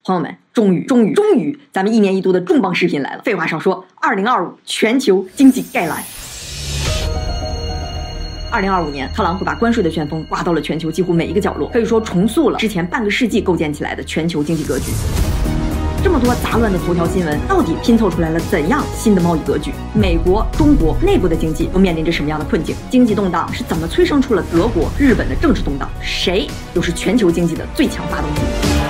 朋友们，终于，咱们1年1度的重磅视频来了。废话少说，2025全球经济概览。2025年，特朗普把关税的旋风刮到了全球几乎每一个角落，可以说重塑了之前半个世纪构建起来的全球经济格局。这么多杂乱的头条新闻，到底拼凑出来了怎样新的贸易格局？美国、中国内部的经济都面临着什么样的困境？经济动荡是怎么催生出了德国、日本的政治动荡？谁又是全球经济的最强发动机？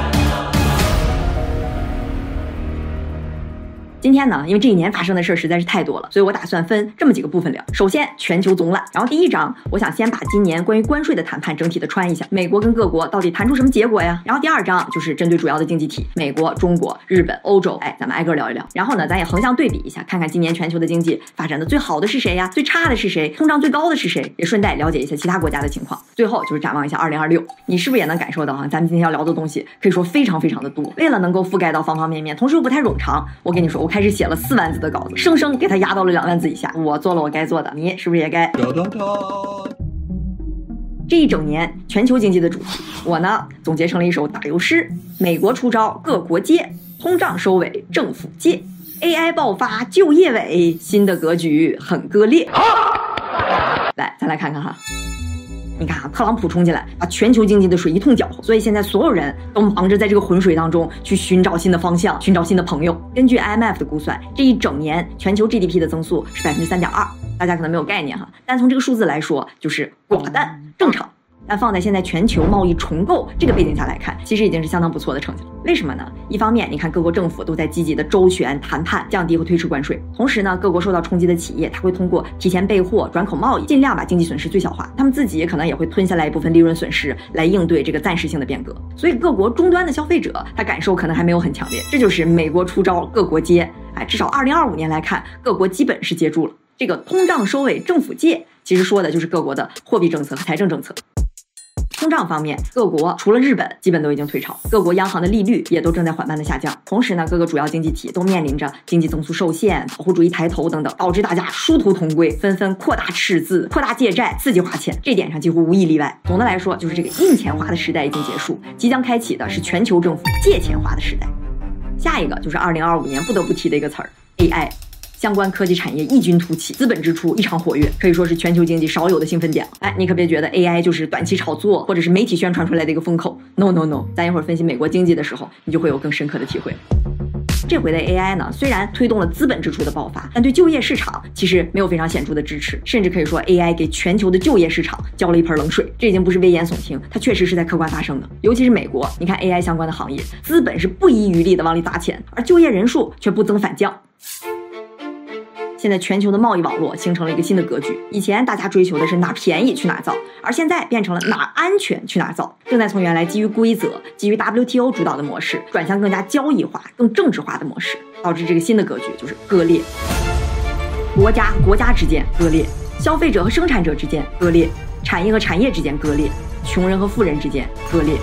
今天呢，因为这一年发生的事实在是太多了，所以我打算分这么几个部分聊。首先，全球总览。然后第一章，我想先把今年关于关税的谈判整体的穿一下，美国跟各国到底谈出什么结果呀？然后第二章就是针对主要的经济体，美国、中国、日本、欧洲，咱们挨个聊一聊。然后呢，咱也横向对比一下，看看今年全球的经济发展的最好的是谁呀？最差的是谁？通胀最高的是谁？也顺带了解一下其他国家的情况。最后就是展望一下2026，你是不是也能感受到咱们今天要聊的东西可以说非常非常的多。为了能够覆盖到方方面面，同时又不太冗长，我跟你说，我开始写了4万字的稿子，生生给它压到了2万字以下。我做了我该做的，你是不是也该？这一整年全球经济的主题，我呢总结成了一首打油诗：美国出招，各国接；通胀收尾，政府借；AI 爆发，就业萎，新的格局很割裂。来，咱来看看哈。你看特朗普冲进来，把全球经济的水一通搅和，所以现在所有人都忙着在这个浑水当中去寻找新的方向，寻找新的朋友。根据 IMF 的估算，这一整年全球 GDP 的增速是3.2%，大家可能没有概念哈，但从这个数字来说，就是寡淡正常。但放在现在全球贸易重构这个背景下来看，其实已经是相当不错的成绩了。为什么呢？一方面，你看各国政府都在积极的周旋谈判，降低和推迟关税；同时呢，各国受到冲击的企业，它会通过提前备货、转口贸易，尽量把经济损失最小化。他们自己可能也会吞下来一部分利润损失，来应对这个暂时性的变革。所以各国终端的消费者，他感受可能还没有很强烈。这就是美国出招，各国接。至少2025年来看，各国基本是接住了。这个通胀收尾，政府借，其实说的就是各国的货币政策和财政政策。通胀方面，各国除了日本基本都已经退潮，各国央行的利率也都正在缓慢的下降。同时呢，各个主要经济体都面临着经济增速受限、保护主义抬头等等，导致大家殊途同归，纷纷扩大赤字、扩大借债、刺激花钱，这点上几乎无一例外。总的来说，就是这个印钱花的时代已经结束，即将开启的是全球政府借钱花的时代。下一个就是2025年不得不提的一个词儿 AI。相关科技产业异军突起，资本支出异常活跃，可以说是全球经济少有的兴奋点了。你可别觉得 AI 就是短期炒作或者是媒体宣传出来的一个风口 ，No， 咱一会儿分析美国经济的时候，你就会有更深刻的体会。这回的 AI 呢，虽然推动了资本支出的爆发，但对就业市场其实没有非常显著的支持，甚至可以说 AI 给全球的就业市场浇了一盆冷水。这已经不是危言耸听，它确实是在客观发生的。尤其是美国，你看 AI 相关的行业，资本是不遗余力的往里砸钱，而就业人数却不增反降。现在全球的贸易网络形成了一个新的格局，以前大家追求的是哪便宜去哪造，而现在变成了哪安全去哪造，正在从原来基于规则、基于 WTO 主导的模式转向更加交易化、更政治化的模式，导致这个新的格局就是割裂。国家和国家之间割裂，消费者和生产者之间割裂，产业和产业之间割裂，穷人和富人之间割裂。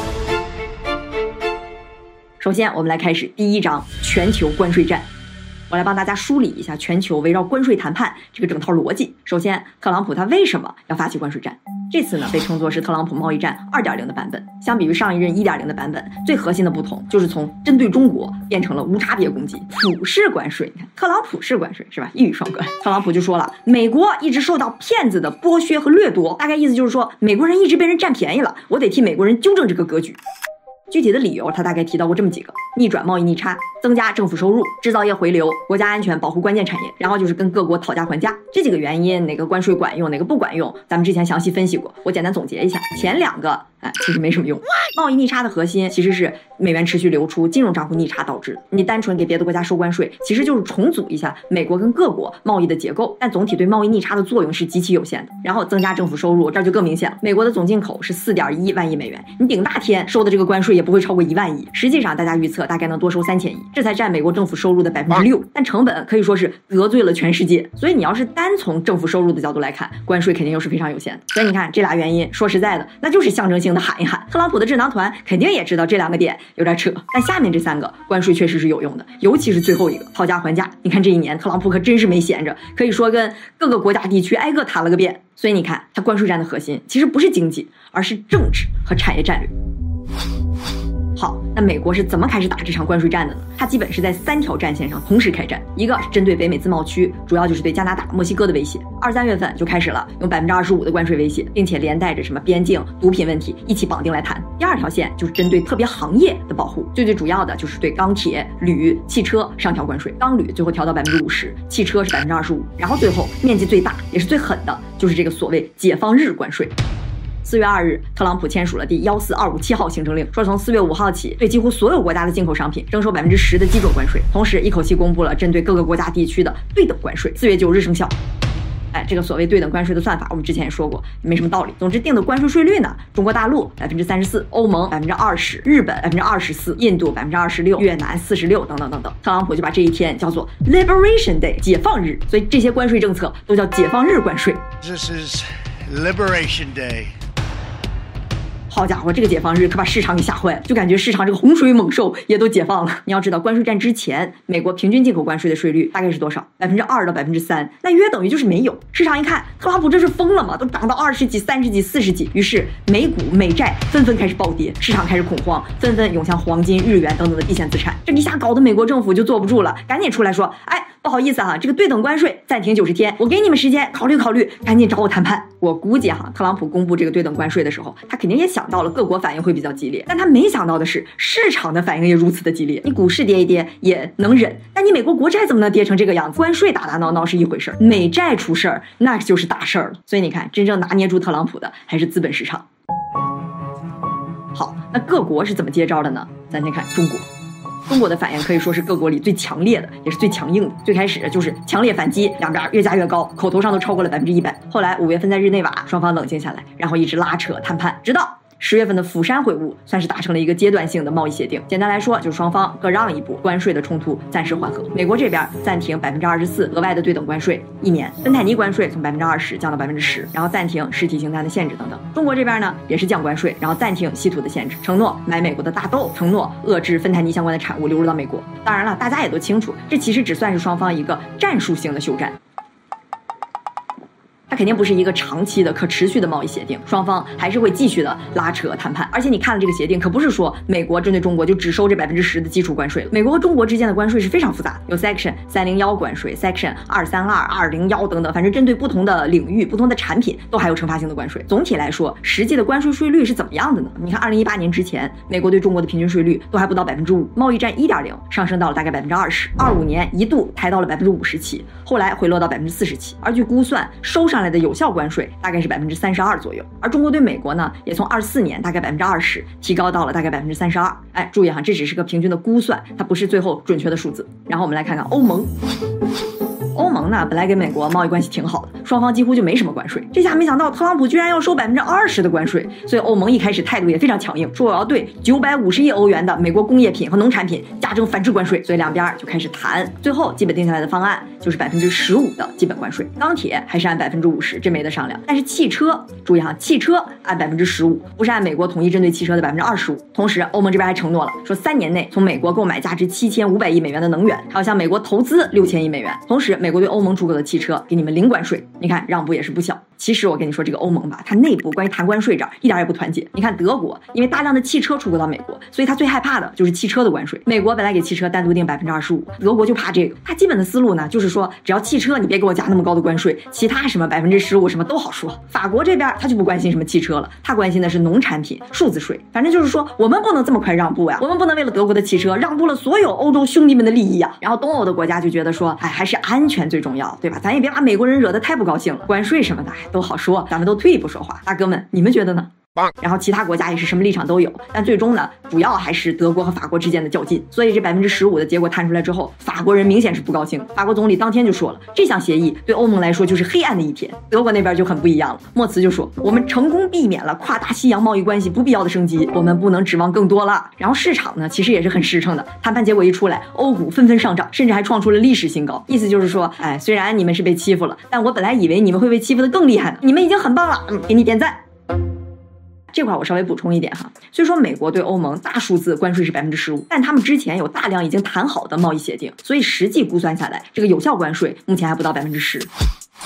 首先我们来开始第一章，全球关税战。我来帮大家梳理一下全球围绕关税谈判这个整套逻辑。首先，特朗普他为什么要发起关税战？这次呢被称作是特朗普贸易战 2.0 的版本。相比于上一任 1.0 的版本，最核心的不同就是从针对中国变成了无差别攻击，普式关税。你看，特朗普式关税是吧？一语双关。特朗普就说了，美国一直受到骗子的剥削和掠夺，大概意思就是说，美国人一直被人占便宜了，我得替美国人纠正这个格局。具体的理由他大概提到过这么几个：逆转贸易逆差，增加政府收入，制造业回流，国家安全，保护关键产业，然后就是跟各国讨价还价。这几个原因，哪个关税管用，哪个不管用，咱们之前详细分析过，我简单总结一下。前2个其实没什么用。贸易逆差的核心其实是美元持续流出，金融账户逆差导致的。你单纯给别的国家收关税，其实就是重组一下美国跟各国贸易的结构，但总体对贸易逆差的作用是极其有限的。然后增加政府收入，这就更明显了。美国的总进口是4.1万亿美元，你顶大天收的这个关税也不会超过1万亿，实际上大家预测大概能多收3000亿，这才占美国政府收入的6%，但成本可以说是得罪了全世界。所以你要是单从政府收入的角度来看，关税肯定又是非常有限的。所以你看这俩原因，说实在的，那就是象征性的喊一喊。特朗普的智囊团肯定也知道这2个点有点扯，但下面这3个关税确实是有用的，尤其是最后一个讨价还价。你看这一年特朗普可真是没闲着，可以说跟各个国家地区挨个谈了个遍。所以你看，他关税战的核心其实不是经济，而是政治和产业战略。好， 那美国是怎么开始打这场关税战的呢？它基本是在3条战线上同时开战，一个是针对北美自贸区，主要就是对加拿大、墨西哥的威胁，2、3月份就开始了用25%的关税威胁，并且连带着什么边境、毒品问题一起绑定来谈。第2条线就是针对特别行业的保护，最主要的就是对钢铁、铝、汽车上调关税，钢铝最后调到50%，汽车是25%，然后最后面积最大也是最狠的就是这个所谓解放日关税。4月2日，特朗普签署了第14257号行政令，说从4月5号起，对几乎所有国家的进口商品征收10%的基准关税，同时一口气公布了针对各个国家地区的对等关税，4月9日生效。这个所谓对等关税的算法，我们之前也说过，没什么道理。总之定的关税税率呢，中国大陆34%，欧盟20%，日本24%，印度26%，越南46%，等等等等。特朗普就把这一天叫做 Liberation Day， 解放日，所以这些关税政策都叫解放日关税。 This is Liberation Day。 好家伙，这个解放日可把市场给吓坏了，就感觉市场这个洪水猛兽也都解放了。你要知道，关税战之前，美国平均进口关税的税率大概是多少？2%到3%，那约等于就是没有。市场一看，特朗普这是疯了吗？都涨到20几、30几、40几，于是美股、美债纷纷开始暴跌，市场开始恐慌，纷纷涌向黄金、日元等等的避险资产。这一下搞得美国政府就坐不住了，赶紧出来说，不好意思哈，这个对等关税暂停90天，我给你们时间考虑考虑，赶紧找我谈判。我估计特朗普公布这个对等关税的时候，他肯定也想到了各国反应会比较激烈，但他没想到的是市场的反应也如此的激烈。你股市跌一跌也能忍，但你美国国债怎么能跌成这个样子？关税打打闹闹是一回事，美债出事儿那就是大事儿了。所以你看，真正拿捏住特朗普的还是资本市场。好，那各国是怎么接招的呢？咱先看中国。中国的反应可以说是各国里最强烈的，也是最强硬的。最开始就是强烈反击，两边越加越高，口头上都超过了100%。后来5月份在日内瓦，双方冷静下来，然后一直拉扯谈判，直到10月份的釜山会晤，算是达成了一个阶段性的贸易协定。简单来说，就是双方各让一步，关税的冲突暂时缓和。美国这边暂停24%额外的对等关税1年，芬太尼关税从20%降到10%，然后暂停实体清单的限制等等。中国这边呢也是降关税，然后暂停稀土的限制，承诺买美国的大豆，承诺遏制芬太尼相关的产物流入到美国。当然了，大家也都清楚，这其实只算是双方一个战术性的休战。它肯定不是一个长期的可持续的贸易协定，双方还是会继续的拉扯谈判。而且你看了这个协定，可不是说美国针对中国就只收这10%的基础关税了。美国和中国之间的关税是非常复杂的，有 Section 301关税、Section 232、201等等，反正针对不同的领域、不同的产品都还有惩罚性的关税。总体来说，实际的关税税率是怎么样的呢？你看2018年之前，美国对中国的平均税率都还不到5%，贸易战1.0上升到了大概20%，25年一度抬到了57%，后来回落到47%，而据估算收上来的有效关税大概是32%左右，而中国对美国呢，也从24年大概20%提高到了大概32%。注意这只是个平均的估算，它不是最后准确的数字。然后我们来看看欧盟。欧盟呢，本来跟美国贸易关系挺好的，双方几乎就没什么关税。这下没想到特朗普居然要收20%的关税，所以欧盟一开始态度也非常强硬，说我要对950亿欧元的美国工业品和农产品加征反制关税。所以两边就开始谈，最后基本定下来的方案就是15%的基本关税。钢铁还是按50%，这没得商量。但是汽车，注意汽车按15%，不是按美国统一针对汽车的25%。同时，欧盟这边还承诺了，说3年内从美国购买价值7500亿美元的能源，还要向美国投资6000亿美元。同时，美国对欧盟出口的汽车给你们零关税，你看让步也是不小。其实我跟你说，这个欧盟吧，它内部关于谈关税这儿一点也不团结。你看德国，因为大量的汽车出口到美国，所以他最害怕的就是汽车的关税。美国本来给汽车单独定25%，德国就怕这个。他基本的思路呢，就是说只要汽车你别给我加那么高的关税，其他什么15%什么都好说。法国这边他就不关心什么汽车了，他关心的是农产品、数字税。反正就是说我们不能这么快让步呀，我们不能为了德国的汽车让步了所有欧洲兄弟们的利益呀。然后东欧的国家就觉得说，还是安全最重要，对吧？咱也别把美国人惹得太不高兴了，关税什么的都好说，咱们都退一步说话。大哥们，你们觉得呢？然后其他国家也是什么立场都有，但最终呢，主要还是德国和法国之间的较劲。所以这15%的结果摊出来之后，法国人明显是不高兴。法国总理当天就说了，这项协议对欧盟来说就是黑暗的一天。德国那边就很不一样了，默茨就说，我们成功避免了跨大西洋贸易关系不必要的升级，我们不能指望更多了。然后市场呢，其实也是很实诚的，谈判结果一出来，欧股纷纷上涨，甚至还创出了历史新高。意思就是说，虽然你们是被欺负了，但我本来以为你们会被欺负得更厉害呢，你们已经很棒了，给你点赞。这块我稍微补充一点虽说美国对欧盟大数字关税是15%，但他们之前有大量已经谈好的贸易协定，所以实际估算下来，这个有效关税目前还不到10%。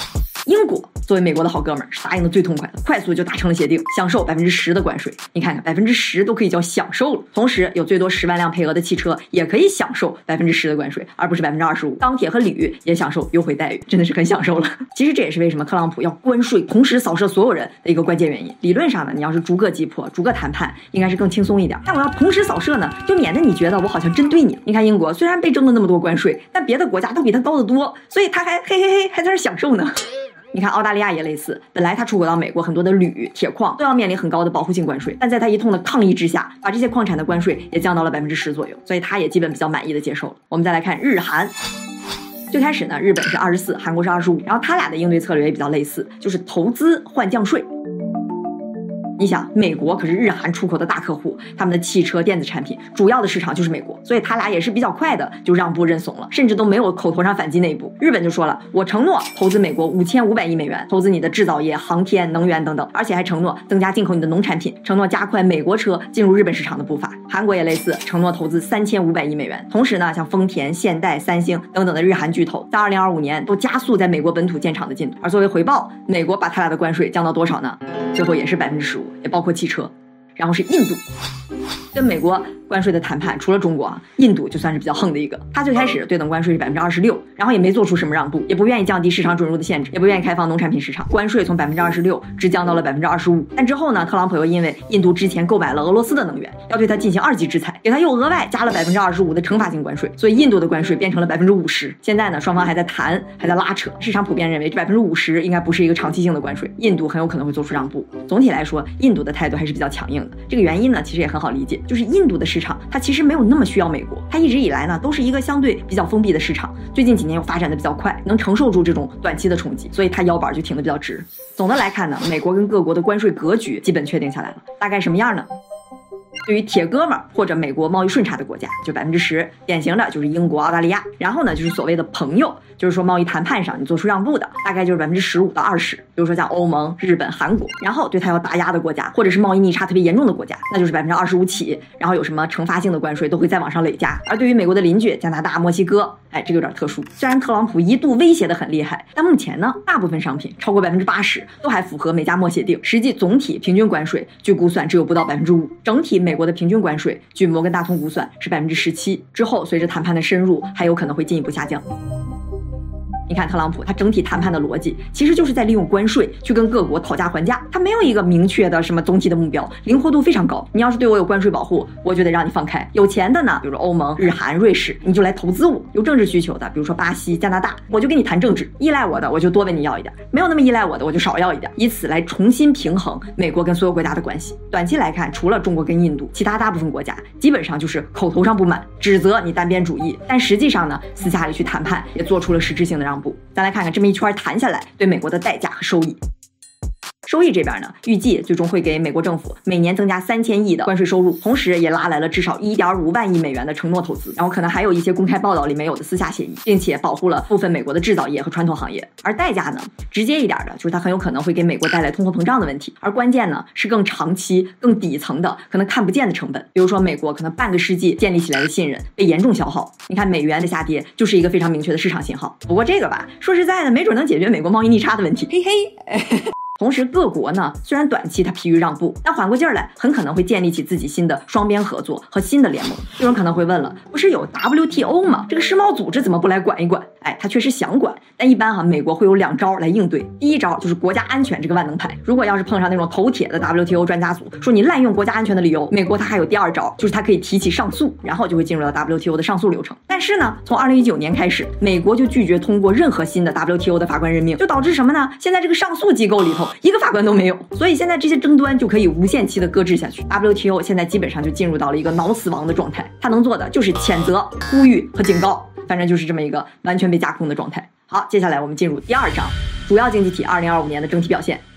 英国作为美国的好哥们儿，是答应的最痛快的，快速就达成了协定，享受10%的关税。你看看10%都可以叫享受了，同时有最多10万辆配额的汽车也可以享受10%的关税，而不是25%。钢铁和铝也享受优惠待遇，真的是很享受了。其实这也是为什么特朗普要关税同时扫射所有人的一个关键原因。理论上呢，你要是逐个击破、逐个谈判，应该是更轻松一点。但我要同时扫射呢，就免得你觉得我好像针对你。你看英国虽然被征了那么多关税，但别的国家都比它高得多，所以他还还在这享受呢。你看澳大利亚也类似，本来它出口到美国很多的铝、铁矿都要面临很高的保护性关税，但在它一通的抗议之下，把这些矿产的关税也降到了10%左右，所以它也基本比较满意的接受了。我们再来看日韩。最开始呢，日本是24，韩国是25，然后他俩的应对策略也比较类似，就是投资换降税。你想，美国可是日韩出口的大客户，他们的汽车、电子产品主要的市场就是美国，所以他俩也是比较快的就让步认怂了，甚至都没有口头上反击那一步。日本就说了，我承诺投资美国5500亿美元，投资你的制造业、航天、能源等等，而且还承诺增加进口你的农产品，承诺加快美国车进入日本市场的步伐。韩国也类似，承诺投资3500亿美元。同时呢，像丰田、现代、三星等等的日韩巨头，在2025年都加速在美国本土建厂的进度。而作为回报，美国把他俩的关税降到多少呢？最后也是15%，也包括汽车。然后是印度，跟美国关税的谈判，除了中国啊，印度就算是比较横的一个。他最开始对等关税是26%，然后也没做出什么让步，也不愿意降低市场准入的限制，也不愿意开放农产品市场，关税从26%只降到了25%。但之后呢，特朗普又因为印度之前购买了俄罗斯的能源，要对他进行2级制裁，给他又额外加了25%的惩罚性关税，所以印度的关税变成了50%。现在呢，双方还在谈，还在拉扯，市场普遍认为这50%应该不是一个长期性的关税，印度很有可能会做出让步。总体来说，印度的态度还是比较强硬的。这个原因呢，其实也很好理解，就是印度的市场它其实没有那么需要美国，它一直以来呢都是一个相对比较封闭的市场，最近几年又发展的比较快，能承受住这种短期的冲击，所以它腰板就挺得比较直。总的来看呢，美国跟各国的关税格局基本确定下来了，大概什么样呢？对于铁哥们儿或者美国贸易顺差的国家，就10%，典型的就是英国、澳大利亚。然后呢，就是所谓的朋友，就是说贸易谈判上你做出让步的，大概就是15%到20%，比如说像欧盟、日本、韩国。然后对他要打压的国家，或者是贸易逆差特别严重的国家，那就是25%起。然后有什么惩罚性的关税都会再往上累加。而对于美国的邻居加拿大、墨西哥，这个有点特殊。虽然特朗普一度威胁的很厉害，但目前呢，大部分商品超过80%都还符合美加墨协定，实际总体平均关税据估算只有不到5%。整体美国的平均关税据摩根大通估算是17%，之后随着谈判的深入，还有可能会进一步下降。你看特朗普他整体谈判的逻辑其实就是在利用关税去跟各国讨价还价，他没有一个明确的什么总体的目标，灵活度非常高。你要是对我有关税保护，我就得让你放开。有钱的呢，比如说欧盟、日韩、瑞士，你就来投资我；有政治需求的，比如说巴西、加拿大，我就跟你谈政治。依赖我的，我就多问你要一点；没有那么依赖我的，我就少要一点，以此来重新平衡美国跟所有国家的关系。短期来看，除了中国跟印度，其他大部分国家基本上就是口头上不满，指责你单边主义，但实际上呢，私下里去谈判也做出了实质性的让步。咱来看看这么一圈谈下来对美国的代价和收益。收益这边呢，预计最终会给美国政府每年增加3000亿的关税收入，同时也拉来了至少1.5万亿美元的承诺投资，然后可能还有一些公开报道里没有的私下协议，并且保护了部分美国的制造业和传统行业。而代价呢，直接一点的就是它很有可能会给美国带来通货膨胀的问题，而关键呢是更长期、更底层的、可能看不见的成本，比如说美国可能半个世纪建立起来的信任被严重消耗。你看美元的下跌就是一个非常明确的市场信号。不过这个吧，说实在的，没准能解决美国贸易逆差的问题，嘿嘿。同时各国呢，虽然短期它疲于让步，但缓过劲儿来很可能会建立起自己新的双边合作和新的联盟。有人可能会问了，不是有 WTO 吗？这个世贸组织怎么不来管一管？它确实想管，但一般美国会有2招来应对。第一招就是国家安全这个万能牌，如果要是碰上那种头铁的 WTO 专家组说你滥用国家安全的理由，美国它还有第2招，就是它可以提起上诉，然后就会进入到 WTO 的上诉流程。但是呢，从2019年开始，美国就拒绝通过任何新的 WTO 的法官任命，就导致什么呢？现在这个上诉机构里头一个法官都没有，所以现在这些争端就可以无限期的搁置下去。WTO 现在基本上就进入到了一个脑死亡的状态，它能做的就是谴责、呼吁和警告，反正就是这么一个完全被架空的状态。好，接下来我们进入第2章，主要经济体2025年的整体表现。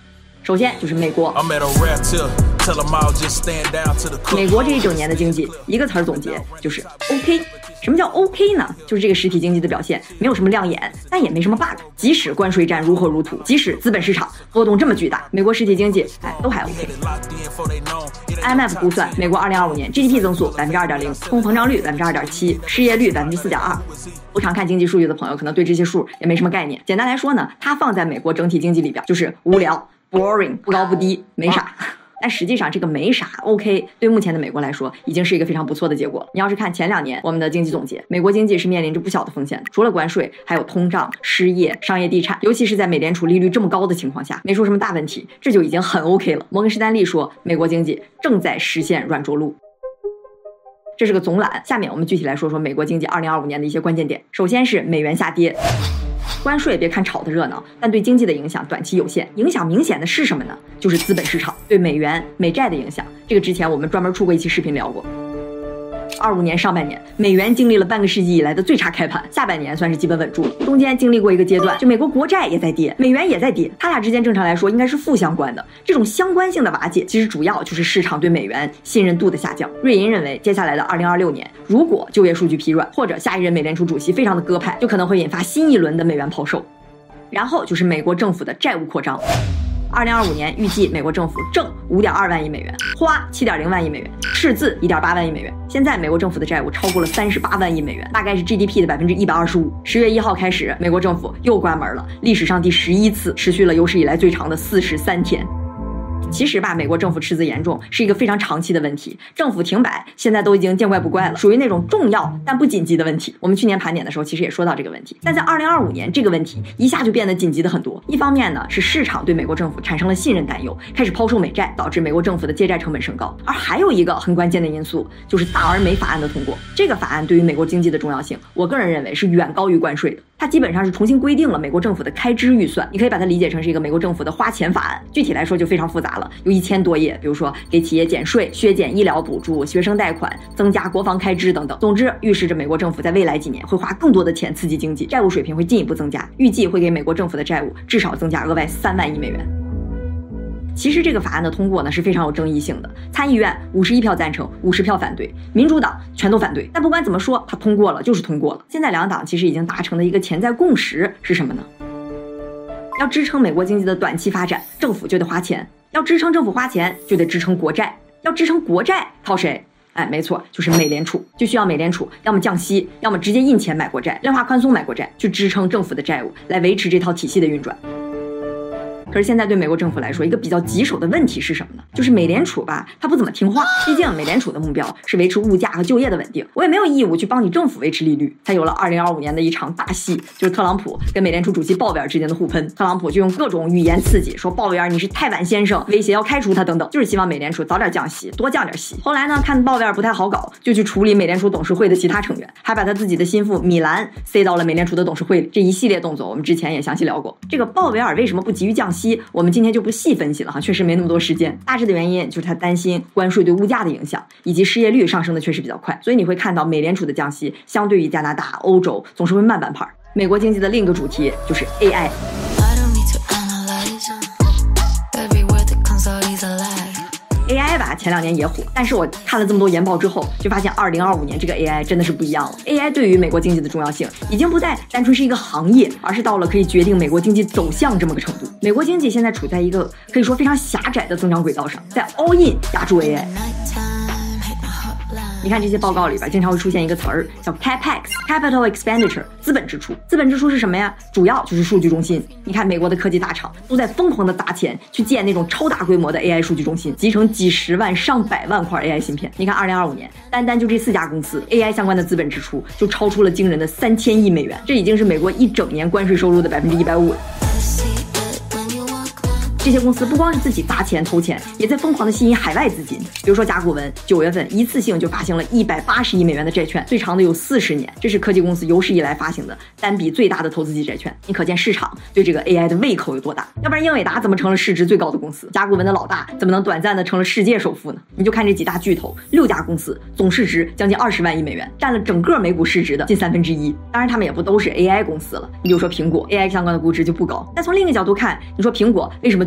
首先就是美国。美国这一整年的经济，一个词儿总结就是 OK。什么叫 OK 呢？就是这个实体经济的表现没有什么亮眼，但也没什么 bug。即使关税战如火如荼，即使资本市场波动这么巨大，美国实体经济都还 OK。IMF 估算，美国2025年 GDP 增速 2.0%， 通膨胀率 2.7%， 失业率 4.2%。不常看经济数据的朋友可能对这些数也没什么概念。简单来说呢，它放在美国整体经济里边就是无聊 boring， 不高不低，没啥。但实际上这个没啥 OK 对目前的美国来说已经是一个非常不错的结果了。你要是看前2年我们的经济总结，美国经济是面临着不小的风险的，除了关税还有通胀、失业、商业地产，尤其是在美联储利率这么高的情况下，没出什么大问题，这就已经很 OK 了。摩根士丹利说美国经济正在实现软着陆。这是个总览，下面我们具体来说说美国经济2025年的一些关键点。首先是美元下跌，关税别看炒的热闹，但对经济的影响短期有限。影响明显的是什么呢？就是资本市场对美元、美债的影响。这个之前我们专门出过一期视频聊过。25年上半年，美元经历了半个世纪以来的最差开盘，下半年算是基本稳住了。中间经历过一个阶段，就美国国债也在跌，美元也在跌，它俩之间正常来说应该是负相关的。这种相关性的瓦解，其实主要就是市场对美元信任度的下降。瑞银认为，接下来的2026年，如果就业数据疲软，或者下一任美联储主席非常的鸽派，就可能会引发新一轮的美元抛售。然后就是美国政府的债务扩张。2025年预计美国政府挣5.2万亿美元，花7.0万亿美元，赤字1.8万亿美元。现在美国政府的债务超过了38万亿美元，大概是 GDP 的125%。10月1号开始，美国政府又关门了，历史上第11次，持续了有史以来最长的43天。其实吧，美国政府赤字严重是一个非常长期的问题，政府停摆现在都已经见怪不怪了，属于那种重要但不紧急的问题。我们去年盘点的时候其实也说到这个问题，但在2025年这个问题一下就变得紧急的很多。一方面呢，是市场对美国政府产生了信任担忧，开始抛售美债，导致美国政府的借债成本升高。而还有一个很关键的因素，就是大而美法案的通过。这个法案对于美国经济的重要性，我个人认为是远高于关税的。它基本上是重新规定了美国政府的开支预算，你可以把它理解成是一个美国政府的花钱法案。具体来说就非常复杂了，有1000多页，比如说给企业减税、削减医疗补助、学生贷款、增加国防开支等等。总之，预示着美国政府在未来几年会花更多的钱刺激经济，债务水平会进一步增加，预计会给美国政府的债务至少增加额外3万亿美元。其实这个法案的通过呢是非常有争议性的，参议院51票赞成，50票反对，民主党全都反对。但不管怎么说，它通过了就是通过了。现在两党其实已经达成的一个潜在共识是什么呢？要支撑美国经济的短期发展，政府就得花钱；要支撑政府花钱，就得支撑国债；要支撑国债，靠谁？没错，就是美联储。就需要美联储要么降息，要么直接印钱买国债，量化宽松买国债，去支撑政府的债务，来维持这套体系的运转。可是现在对美国政府来说，一个比较棘手的问题是什么呢？就是美联储吧，它不怎么听话。毕竟美联储的目标是维持物价和就业的稳定，我也没有义务去帮你政府维持利率。才有了2025年的一场大戏，就是特朗普跟美联储主席鲍威尔之间的互喷。特朗普就用各种语言刺激，说鲍威尔你是太晚先生，威胁要开除他等等，就是希望美联储早点降息，多降点息。后来呢，看鲍威尔不太好搞，就去处理美联储董事会的其他成员，还把他自己的心腹米兰塞到了美联储的董事会里。这一系列动作我们之前也详细聊过。这个鲍威尔为什么不急于降息，我们今天就不细分析了哈，确实没那么多时间。大致的原因就是他担心关税对物价的影响，以及失业率上升的确实比较快，所以你会看到美联储的降息相对于加拿大、欧洲总是会慢半拍。美国经济的另一个主题就是 AI。AI 吧，前2年也火，但是我看了这么多研报之后，就发现2025年这个 AI 真的是不一样了。AI 对于美国经济的重要性，已经不再单纯是一个行业，而是到了可以决定美国经济走向这么个程度。美国经济现在处在一个可以说非常狭窄的增长轨道上，在 all in 压住 AI。你看这些报告里边经常会出现一个词儿叫 CapEx Capital Expenditure， 资本支出。资本支出是什么呀？主要就是数据中心。你看美国的科技大厂都在疯狂的砸钱去建那种超大规模的 AI 数据中心，集成几十万上百万块 AI 芯片。你看2025年单单就这4家公司 AI 相关的资本支出就超出了惊人的3000亿美元，这已经是美国一整年关税收入的150%了。这些公司不光是自己砸钱投钱，也在疯狂的吸引海外资金。比如说甲骨文9月份一次性就发行了180亿美元的债券，最长的有40年，这是科技公司有史以来发行的单笔最大的投资级债券。你可见市场对这个 AI 的胃口有多大，要不然英伟达怎么成了市值最高的公司？甲骨文的老大怎么能短暂的成了世界首富呢？你就看这几大巨头，6家公司总市值将近20万亿美元，占了整个美股市值的近1/3。当然他们也不都是 AI 公司了，你比如说苹果 AI 相关的估值就不高。但从另一个角度看，你说苹果为什么最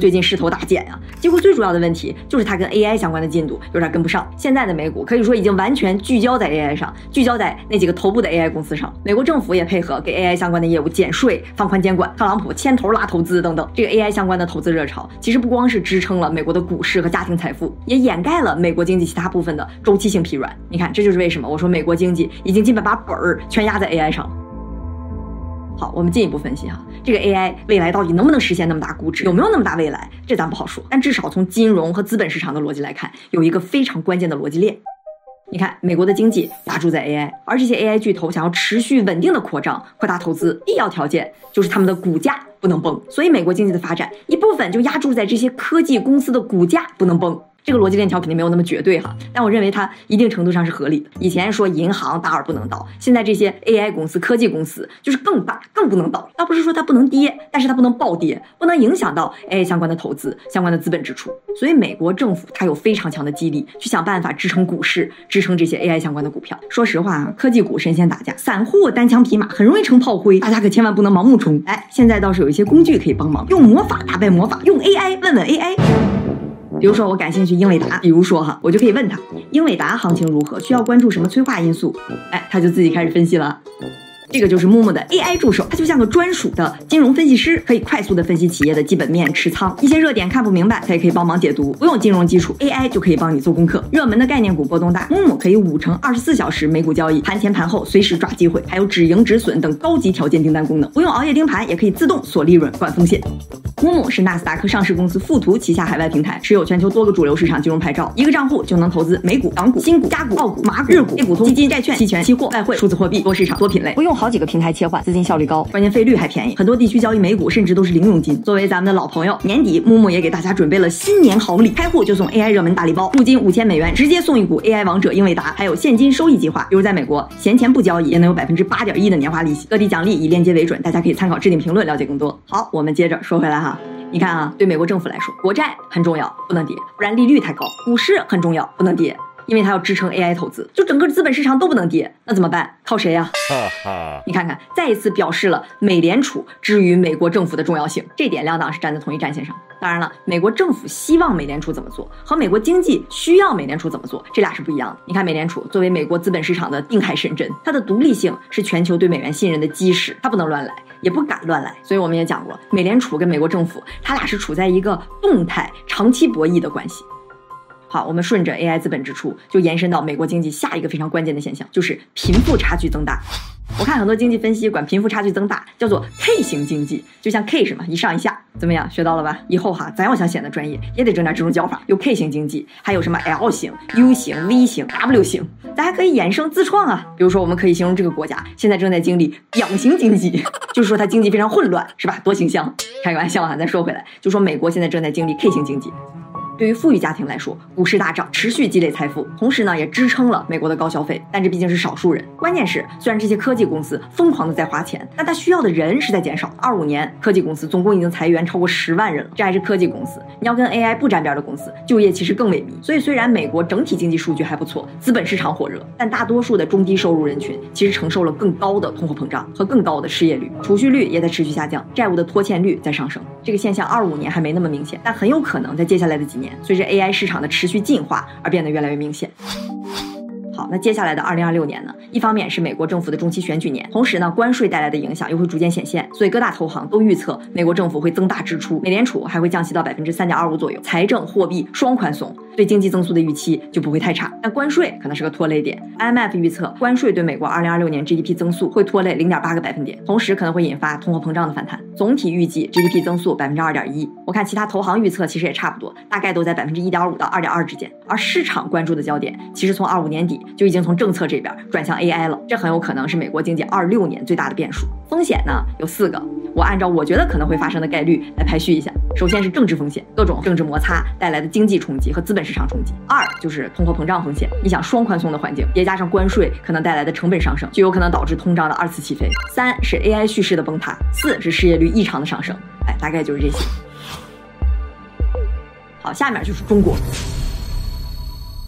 最近势头大减啊。结果最主要的问题就是它跟 AI 相关的进度有点跟不上。现在的美股可以说已经完全聚焦在 AI 上，聚焦在那几个头部的 AI 公司上。美国政府也配合给 AI 相关的业务减税、放宽监管，特朗普牵头拉投资等等。这个 AI 相关的投资热潮，其实不光是支撑了美国的股市和家庭财富，也掩盖了美国经济其他部分的周期性疲软。你看，这就是为什么我说美国经济已经基本把本儿全压在 AI 上了。好，我们进一步分析哈，这个 AI 未来到底能不能实现那么大估值，有没有那么大未来，这咱不好说。但至少从金融和资本市场的逻辑来看，有一个非常关键的逻辑链。你看，美国的经济压注在 AI， 而这些 AI 巨头想要持续稳定的扩张、扩大投资，必要条件就是他们的股价不能崩。所以美国经济的发展一部分就压注在这些科技公司的股价不能崩。这个逻辑链条肯定没有那么绝对哈，但我认为它一定程度上是合理的。以前说银行大而不能倒，现在这些 AI 公司、科技公司就是更大、更不能倒。倒不是说它不能跌，但是它不能暴跌，不能影响到 AI 相关的投资、相关的资本支出。所以美国政府它有非常强的激励，去想办法支撑股市，支撑这些 AI 相关的股票。说实话啊，科技股神仙打架，散户单枪匹马很容易成炮灰，大家可千万不能盲目冲。现在倒是有一些工具可以帮忙，用魔法打败魔法，用 AI 问问 AI。比如说我感兴趣英伟达，比如说哈，我就可以问他英伟达行情如何，需要关注什么催化因素，他就自己开始分析了。这个就是木木的 AI 助手，它就像个专属的金融分析师，可以快速的分析企业的基本面、持仓，一些热点看不明白，它也可以帮忙解读。不用金融基础 ，AI 就可以帮你做功课。热门的概念股波动大，木木可以5乘24小时美股交易，盘前盘后随时抓机会，还有止盈止损等高级条件订单功能，不用熬夜盯盘，也可以自动锁利润、管风险。木木是纳斯达克上市公司富途旗下海外平台，持有全球多个主流市场金融牌照，一个账户就能投资美股、港股、新股、加股、澳股、马股、日股、A 股通、基金、债券、期权、期货、外汇、数字货币，多市场、多品类，不用好几个平台切换，资金效率高，关键费率还便宜。很多地区交易美股甚至都是零佣金。作为咱们的老朋友，年底木木也给大家准备了新年好礼，开户就送 AI 热门大礼包，入金5000美元，直接送一股 AI 王者英伟达，还有现金收益计划。比如在美国，闲钱不交易也能有8.1%的年化利息。各地奖励以链接为准，大家可以参考置顶评论了解更多。好，我们接着说回来哈。你看啊，对美国政府来说，国债很重要，不能跌，不然利率太高；股市很重要，不能跌，因为它要支撑 AI 投资，就整个资本市场都不能跌，那怎么办？靠谁呀？你看看，再一次表示了美联储之于美国政府的重要性，这点两党是站在同一战线上。当然了，美国政府希望美联储怎么做，和美国经济需要美联储怎么做，这俩是不一样的。你看，美联储作为美国资本市场的定海神针，它的独立性是全球对美元信任的基石，它不能乱来，也不敢乱来。所以我们也讲过，美联储跟美国政府，它俩是处在一个动态、长期博弈的关系。好，我们顺着 AI 资本支出就延伸到美国经济下一个非常关键的现象，就是贫富差距增大。我看很多经济分析管贫富差距增大叫做 K 型经济，就像 K 什么一上一下，怎么样？学到了吧？以后哈，咱要想显得专业，也得整点这种叫法，有 K 型经济，还有什么 L 型、U 型、V 型、W 型，咱还可以衍生自创啊。比如说，我们可以形容这个国家现在正在经历两型经济，就是说它经济非常混乱，是吧？多形象。开个玩笑啊，咱说回来，就说美国现在正在经历 K 型经济。对于富裕家庭来说，股市大涨，持续积累财富，同时呢也支撑了美国的高消费，但这毕竟是少数人。关键是，虽然这些科技公司疯狂的在花钱，但它需要的人是在减少。25年，科技公司总共已经裁员超过10万人了，这还是科技公司。你要跟 AI 不沾边的公司，就业其实更萎靡。所以虽然美国整体经济数据还不错，资本市场火热，但大多数的中低收入人群其实承受了更高的通货膨胀和更高的失业率，储蓄率也在持续下降，债务的拖欠率在上升。这个现象25年还没那么明显，但很有可能在接下来的几年，随着 AI 市场的持续进化而变得越来越明显。好，那接下来的2026年呢，一方面是美国政府的中期选举年，同时呢，关税带来的影响又会逐渐显现，所以各大投行都预测美国政府会增大支出，美联储还会降息到3.25%左右，财政货币双宽松，对经济增速的预期就不会太差。但关税可能是个拖累点 ，IMF 预测关税对美国2026年 GDP 增速会拖累0.8个百分点，同时可能会引发通货膨胀的反弹，总体预计 GDP 增速2.1%。我看其他投行预测其实也差不多，大概都在1.5%到2.2%之间。而市场关注的焦点其实从25年底就已经从政策这边转向 AI 了，这很有可能是美国经济26年最大的变数。风险呢有4个，我按照我觉得可能会发生的概率来排序一下。首先是政治风险，各种政治摩擦带来的经济冲击和资本市场冲击。2就是通货膨胀风险，你想双宽松的环境，叠加上关税可能带来的成本上升，就有可能导致通胀的2次起飞。3是 AI 叙事的崩塌。4是失业率异常的上升。大概就是这些。好，下面就是中国。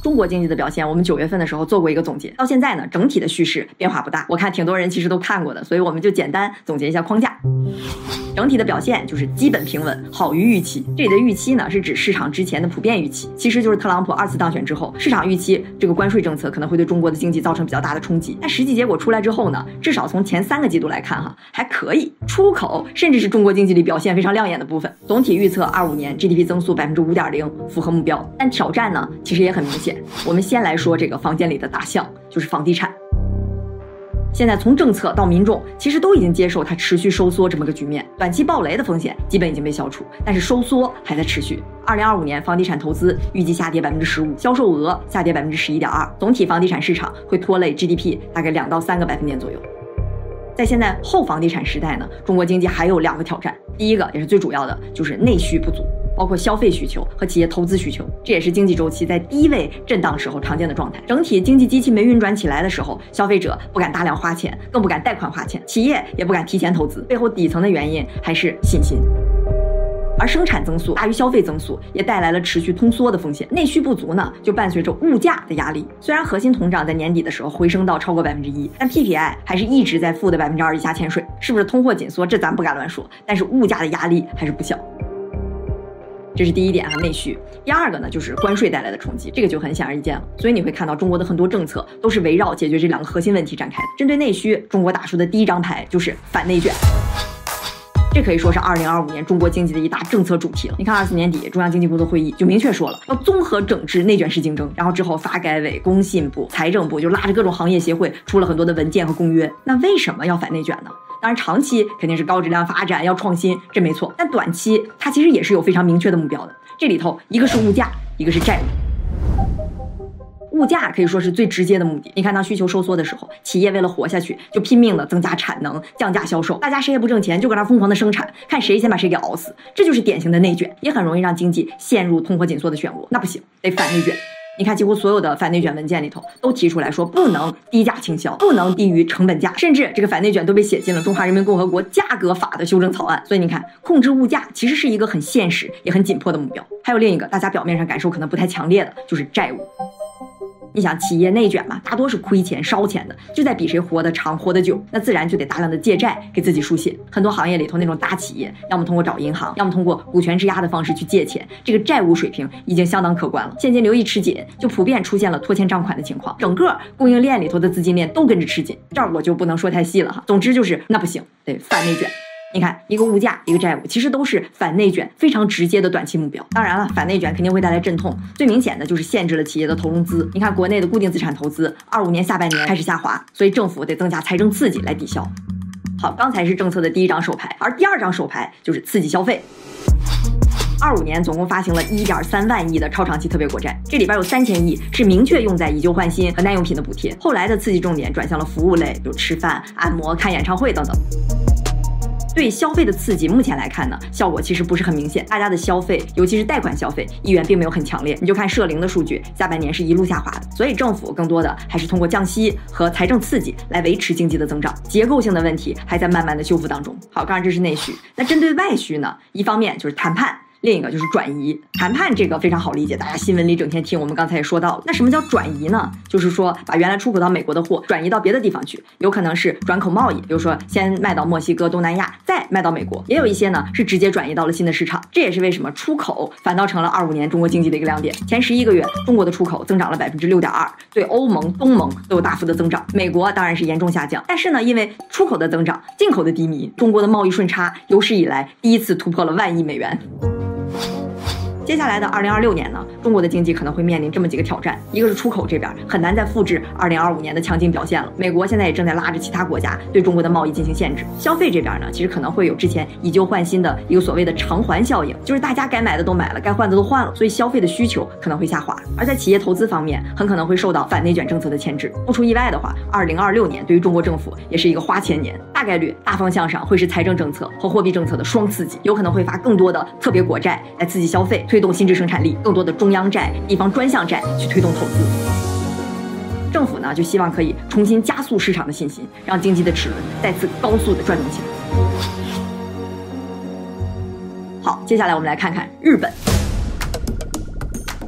中国经济的表现，我们9月份的时候做过一个总结，到现在呢，整体的叙事变化不大。我看挺多人其实都看过的，所以我们就简单总结一下框架。整体的表现就是基本平稳，好于预期。这里的预期呢，是指市场之前的普遍预期，其实就是特朗普2次当选之后，市场预期这个关税政策可能会对中国的经济造成比较大的冲击。但实际结果出来之后呢，至少从前3个季度来看还可以，出口甚至是中国经济里表现非常亮眼的部分。总体预测25年 GDP 增速 5.0%， 符合目标。但挑战呢，其实也很明显。我们先来说这个房间里的大象，就是房地产。现在从政策到民众，其实都已经接受它持续收缩这么个局面，短期暴雷的风险基本已经被消除，但是收缩还在持续。2025年房地产投资预计下跌 15%， 销售额下跌 11.2%， 总体房地产市场会拖累 GDP 大概2到3个百分点左右。在现在后房地产时代呢，中国经济还有2个挑战，第一个也是最主要的，就是内需不足，包括消费需求和企业投资需求，这也是经济周期在低位震荡时候常见的状态。整体经济机器没运转起来的时候，消费者不敢大量花钱，更不敢贷款花钱，企业也不敢提前投资，背后底层的原因还是信心。而生产增速大于消费增速，也带来了持续通缩的风险。内需不足呢，就伴随着物价的压力。虽然核心通胀在年底的时候回升到超过 1%， 但 PPI 还是一直在负的 2% 以下潜水。是不是通货紧缩？这咱不敢乱说，但是物价的压力还是不小。这是第一点内需。第二个呢，就是关税带来的冲击，这个就很显而易见了。所以你会看到中国的很多政策都是围绕解决这2个核心问题展开的。针对内需，中国打出的第一张牌就是反内卷。这可以说是2025年中国经济的一大政策主题了。你看24年底中央经济工作会议就明确说了，要综合整治内卷式竞争，然后之后发改委、工信部、财政部就拉着各种行业协会出了很多的文件和公约。那为什么要反内卷呢？当然长期肯定是高质量发展，要创新，这没错。但短期它其实也是有非常明确的目标的，这里头一个是物价，一个是债务。物价可以说是最直接的目的。你看当需求收缩的时候，企业为了活下去就拼命的增加产能，降价销售，大家谁也不挣钱，就搁那疯狂的生产，看谁先把谁给熬死。这就是典型的内卷，也很容易让经济陷入通货紧缩的漩涡。那不行，得反内卷。你看几乎所有的反内卷文件里头都提出来说，不能低价倾销，不能低于成本价，甚至这个反内卷都被写进了中华人民共和国价格法的修正草案。所以你看，控制物价其实是一个很现实也很紧迫的目标。还有另一个大家表面上感受可能不太强烈的，就是债务。你想企业内卷嘛，大多是亏钱烧钱的，就在比谁活得长活得久，那自然就得大量的借债给自己输血。很多行业里头那种大企业，要么通过找银行，要么通过股权质押的方式去借钱，这个债务水平已经相当可观了，现金流一吃紧，就普遍出现了拖欠账款的情况，整个供应链里头的资金链都跟着吃紧。这儿我就不能说太细了哈，总之就是那不行，得反内卷。你看，一个物价，一个债务，其实都是反内卷非常直接的短期目标。当然了，反内卷肯定会带来阵痛，最明显的就是限制了企业的投融资。你看，国内的固定资产投资25年下半年开始下滑，所以政府得增加财政刺激来抵消。好，刚才是政策的第一张手牌，而第二张手牌就是刺激消费。25年总共发行了1.3万亿的超长期特别国债，这里边有3000亿是明确用在以旧换新和耐用品的补贴，后来的刺激重点转向了服务类，比如吃饭、按摩、看演唱会等等。对消费的刺激，目前来看呢，效果其实不是很明显。大家的消费，尤其是贷款消费意愿并没有很强烈。你就看社零的数据，下半年是一路下滑的。所以政府更多的还是通过降息和财政刺激来维持经济的增长，结构性的问题还在慢慢的修复当中。好，刚才这是内需。那针对外需呢，一方面就是谈判，另一个就是转移。谈判这个非常好理解，大家新闻里整天听，我们刚才也说到了。那什么叫转移呢？就是说把原来出口到美国的货转移到别的地方去，有可能是转口贸易，比如说先卖到墨西哥、东南亚，再卖到美国，也有一些呢是直接转移到了新的市场。这也是为什么出口反倒成了25年中国经济的一个亮点。前11个月，中国的出口增长了 6.2%， 对欧盟、东盟都有大幅的增长。美国当然是严重下降，但是呢，因为出口的增长，进口的低迷，中国的贸易顺差有史以来第一次突破了1万亿美元。接下来的2026年呢，中国的经济可能会面临这么几个挑战，一个是出口这边很难再复制2025年的强劲表现了，美国现在也正在拉着其他国家对中国的贸易进行限制。消费这边呢，其实可能会有之前以旧换新的一个所谓的偿还效应，就是大家该买的都买了，该换的都换了，所以消费的需求可能会下滑。而在企业投资方面，很可能会受到反内卷政策的牵制。不出意外的话，2026年对于中国政府也是一个花钱年，大概率大方向上会是财政政策和货币政策的双刺激，有可能会发更多的特别国债来刺激消费，推动新质生产力，更多的中央债、地方专项债去推动投资。政府呢就希望可以重新加速市场的信心，让经济的齿轮再次高速的转动起来。好，接下来我们来看看日本。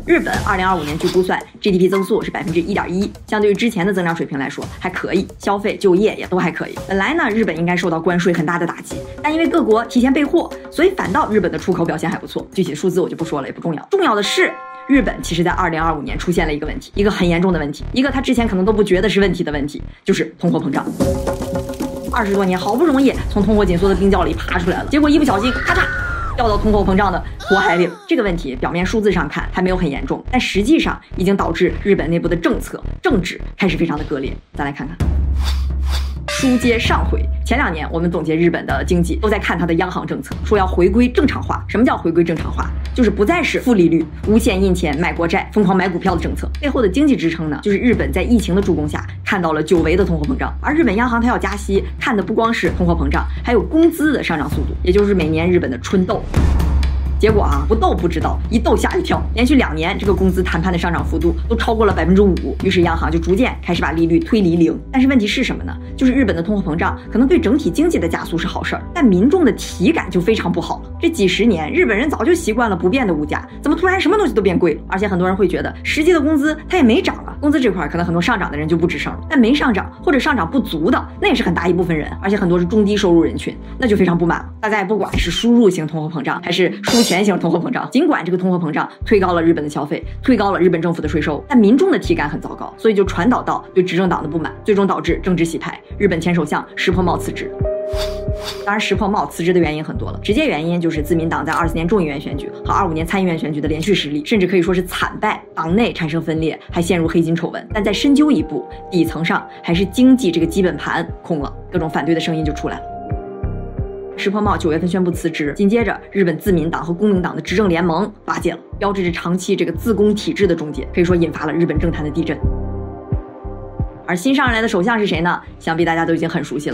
日本2025年据估算 GDP 增速是1.1%，相对于之前的增长水平来说还可以，消费、就业也都还可以。本来呢，日本应该受到关税很大的打击，但因为各国提前备货，所以反倒日本的出口表现还不错。具体数字我就不说了，也不重要。重要的是，日本其实在2025年出现了一个问题，一个很严重的问题，一个他之前可能都不觉得是问题的问题，就是通货膨胀。20多年好不容易从通货紧缩的冰窖里爬出来了，结果一不小心咔嚓掉到通货膨胀的火海里了。这个问题表面数字上看还没有很严重，但实际上已经导致日本内部的政策政治开始非常的割裂。咱来看看书接上回，前2年我们总结日本的经济都在看它的央行政策，说要回归正常化。什么叫回归正常化？就是不再是负利率、无限印钱、买国债、疯狂买股票的政策。背后的经济支撑呢，就是日本在疫情的助攻下看到了久违的通货膨胀。而日本央行它要加息，看的不光是通货膨胀，还有工资的上涨速度，也就是每年日本的春斗。结果不斗不知道，一斗吓一跳，连续2年这个工资谈判的上涨幅度都超过了5%，于是央行就逐渐开始把利率推离0。但是问题是什么呢？就是日本的通货膨胀可能对整体经济的加速是好事儿，但民众的体感就非常不好了。这几十年日本人早就习惯了不变的物价，怎么突然什么东西都变贵了？而且很多人会觉得实际的工资它也没涨啊，工资这块可能很多上涨的人就不吱声了，但没上涨或者上涨不足的那也是很大一部分人，而且很多是中低收入人群，那就非常不满了。大家也不管是输入型通货膨胀还是输钱型通货膨胀，尽管这个通货膨胀推高了日本的消费，推高了日本政府的税收，但民众的体感很糟糕，所以就传导到对执政党的不满，最终导致政治洗牌，日本前首相石破茂辞职。当然石破茂辞职的原因很多了，直接原因就是自民党在24年众议院选举和25年参议院选举的连续失利，甚至可以说是惨败，党内产生分裂，还陷入黑金丑闻。但再深究一步，底层上还是经济这个基本盘空了，各种反对的声音就出来了。石破茂9月份宣布辞职，紧接着日本自民党和公明党的执政联盟瓦解了，标志着长期这个自公体制的终结，可以说引发了日本政坛的地震。而新上任来的首相是谁呢？想必大家都已经很熟悉了，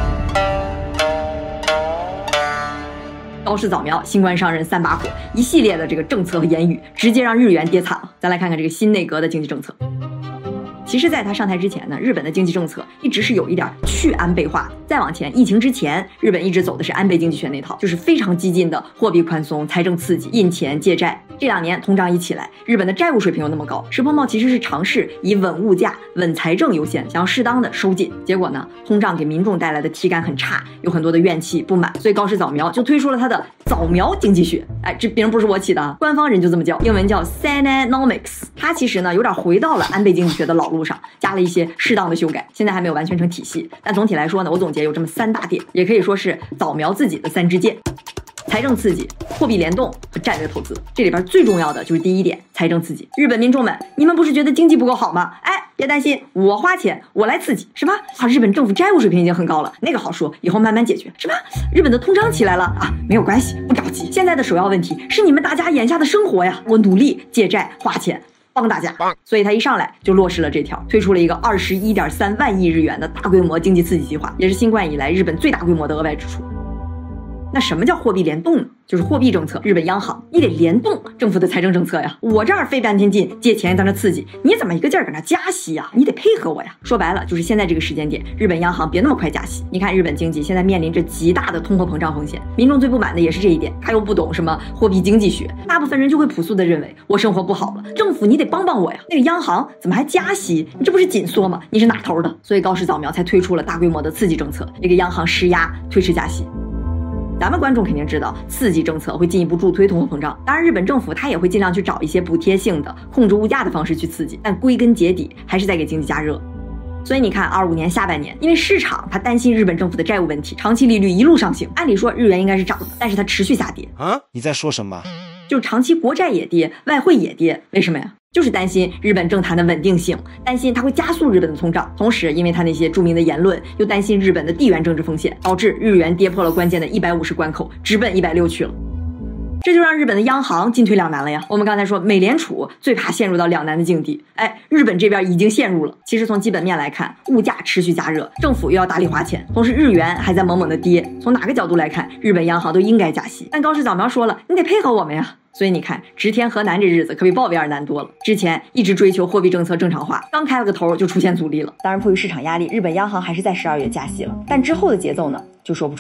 高市早苗。新官上任3把火，一系列的这个政策和言语直接让日元跌惨了。咱来看看这个新内阁的经济政策。其实在他上台之前呢，日本的经济政策一直是有一点去安倍化。再往前，疫情之前，日本一直走的是安倍经济学那套，就是非常激进的货币宽松、财政刺激、印钱借债。这2年通胀一起来，日本的债务水平又那么高，石破茂其实是尝试以稳物价、稳财政优先，想要适当的收紧。结果呢，通胀给民众带来的体感很差，有很多的怨气不满，所以高市早苗就推出了他的早苗经济学。这名不是我起的，官方人就这么叫，英文叫 Sananomics。它其实呢有点回到了安倍经济学的老路上，加了一些适当的修改，现在还没有完全成体系。但总体来说呢，我总结有这么3大点，也可以说是早苗自己的3支箭：财政刺激、货币联动和战略投资。这里边最重要的就是第一点，财政刺激。日本民众们，你们不是觉得经济不够好吗？别担心，我花钱，我来刺激。什么？日本政府债务水平已经很高了，那个好说，以后慢慢解决。什么？日本的通胀起来了没有关系，不着急。现在的首要问题是你们大家眼下的生活呀，我努力借债花钱帮大家。所以他一上来就落实了这条，推出了一个21.3万亿日元的大规模经济刺激计划，也是新冠以来日本最大规模的额外支出。那什么叫货币联动呢？就是货币政策，日本央行你得联动政府的财政政策呀。我这儿费半天劲借钱在那刺激，你怎么一个劲儿搁那加息呀？你得配合我呀。说白了就是现在这个时间点，日本央行别那么快加息。你看日本经济现在面临着极大的通货膨胀风险，民众最不满的也是这一点，他又不懂什么货币经济学，大部分人就会朴素的认为我生活不好了，政府你得帮帮我呀。那个央行怎么还加息？你这不是紧缩吗？你是哪头的？所以高市早苗才推出了大规模的刺激政策，也给央行施压推迟加息。咱们观众肯定知道，刺激政策会进一步助推通货膨胀。当然，日本政府它也会尽量去找一些补贴性的、控制物价的方式去刺激，但归根结底还是在给经济加热。所以你看，25年下半年，因为市场它担心日本政府的债务问题，长期利率一路上行。按理说日元应该是涨的，但是它持续下跌。 你在说什么？ 就是长期国债也跌，外汇也跌，为什么呀？就是担心日本政坛的稳定性，担心它会加速日本的通胀，同时因为它那些著名的言论，又担心日本的地缘政治风险，导致日元跌破了关键的150关口，直奔160去了。这就让日本的央行进退两难了呀。我们刚才说，美联储最怕陷入到两难的境地，日本这边已经陷入了。其实从基本面来看，物价持续加热，政府又要大力花钱，同时日元还在猛猛的跌。从哪个角度来看，日本央行都应该加息。但高市早苗说了，你得配合我们呀。所以你看，直天河南这日子可比鲍威尔难多了。之前一直追求货币政策正常化，刚开了个头就出现阻力了。当然，迫于市场压力，日本央行还是在12月加息了，但之后的节奏呢，就说不准了。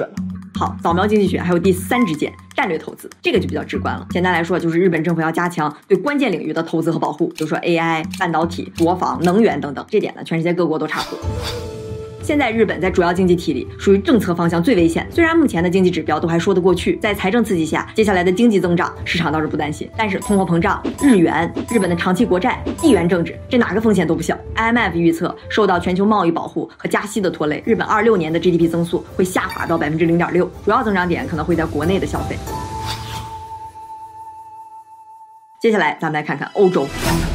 好，扫描经济学还有第3支箭，战略投资，这个就比较直观了。简单来说，就是日本政府要加强对关键领域的投资和保护，比如说 AI、半导体、国防、能源等等。这点呢，全世界各国都差不多。现在日本在主要经济体里属于政策方向最危险，虽然目前的经济指标都还说得过去，在财政刺激下，接下来的经济增长市场倒是不担心，但是通货膨胀、日元、日本的长期国债、地缘政治，这哪个风险都不小。IMF 预测受到全球贸易保护和加息的拖累，日本26年的 GDP 增速会下滑到 0.6%， 主要增长点可能会在国内的消费。接下来咱们来看看欧洲。